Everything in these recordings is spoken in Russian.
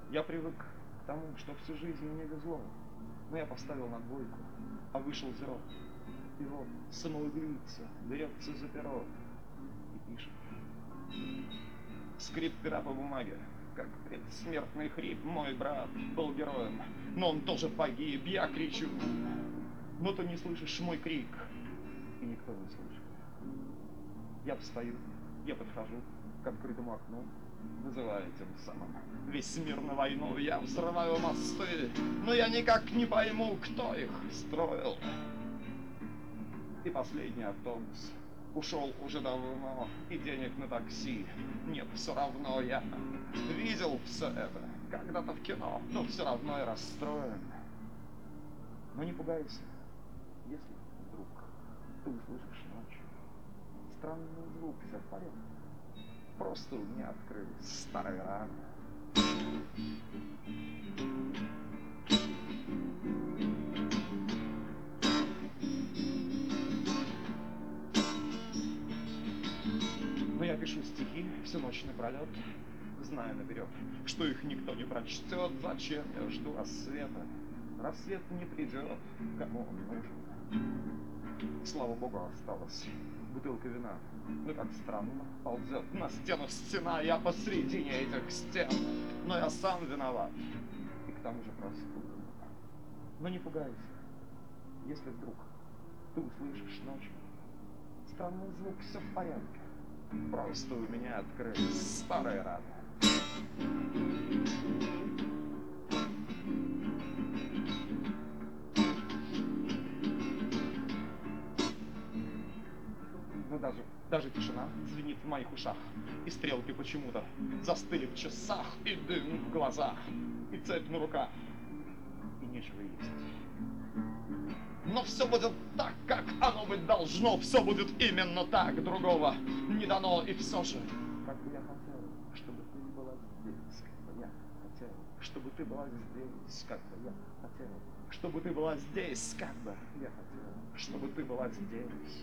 Я привык к тому, что всю жизнь мне везло, но я поставил на двойку, а вышел зеро. И вот самоубийца берется за перо и пишет. Скрип пера по бумаге, как предсмертный хрип. Мой брат был героем, но он тоже погиб. Я кричу, но ты не слышишь мой крик, и никто не слышит. Я встаю, я подхожу к открытому окну, называя тем самым весь мир на войну. Я взрываю мосты, но я никак не пойму, кто их строил. И последний автобус ушел уже давно, и денег на такси нет, все равно я видел все это когда-то в кино, но все равно я расстроен. Но не пугайся, если вдруг ты услышишь ночью странный звук, все в порядке. Просто у меня открылись старые раны. Но я пишу стихи всю ночь напролет, зная наперед, что их никто не прочтет. Зачем я жду рассвета? Рассвет не придет, кому он нужен. Слава богу, осталась бутылка вина. Но как странно ползет на стену стена. Я посредине этих стен, но я сам виноват. И к тому же простужен. Но не пугайся, если вдруг ты услышишь ночью странный звук, все в порядке. Просто у меня открылись старые раны. Но даже тишина звенит в моих ушах, и стрелки почему-то застыли в часах, и дым в глазах, и цепь на руках, и нечего есть. Но все будет так, как оно быть должно, все будет именно так, другого не дано, и все же, как бы я хотел, чтобы ты была здесь, как бы я хотел, чтобы ты была здесь, как бы я хотел, чтобы ты была здесь, как бы я хотел, чтобы ты была здесь.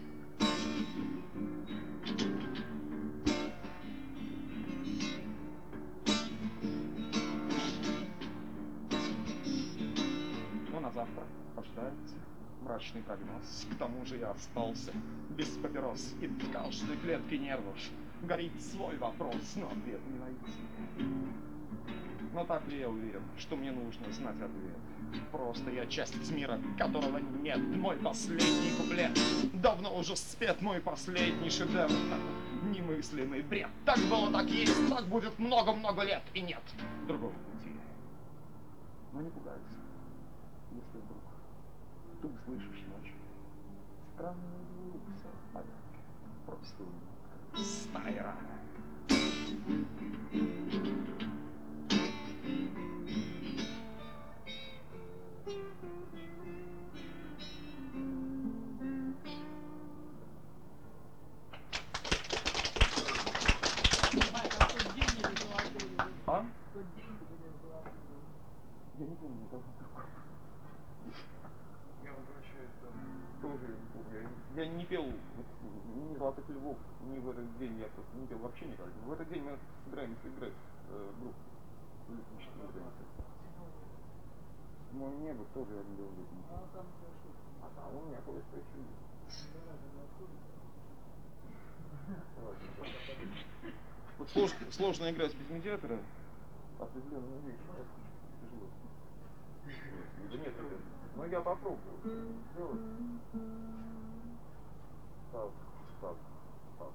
Но на завтра ожидается мрачный прогноз. К тому же я остался без папирос, и в каждой клетке нервов горит свой вопрос, но ответ не найти. Но так ли я уверен, что мне нужно знать ответ? Просто я часть мира, которого нет. Мой последний куплет давно уже спет, мой последний шедевр. Немыслимый бред. Так было, так есть, так будет много-много лет, и нет другого пути. Но не пугайся, если вдруг ты услышишь ночью странный звук, все в порядке. Просто старые раны. А? Я не помню, это я возвращаюсь тоже не помню. Я не пел ни «Золотых львов», ни в этот день я просто не пел вообще никак. В этот день мы собираемся играть группу летнические границы. Но небо тоже я не делал летнические. А там у меня кое-что еще есть. Вот сложно играть без медиатора. Определенная вещь. Тяжело. Да нет, ну я попробую сделать. Так, так, так.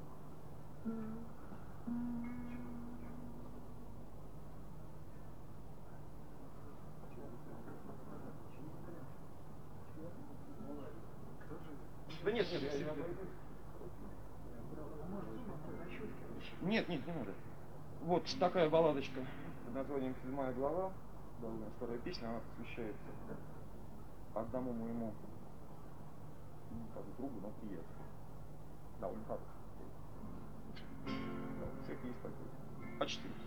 Да нет, нет, нет, не надо. Вот такая балладочка под названием «Седьмая глава». Довольно старая песня, она посвящается одному моему другу, но приятелю. Довольно хороший. Да, всех есть такой. Почти.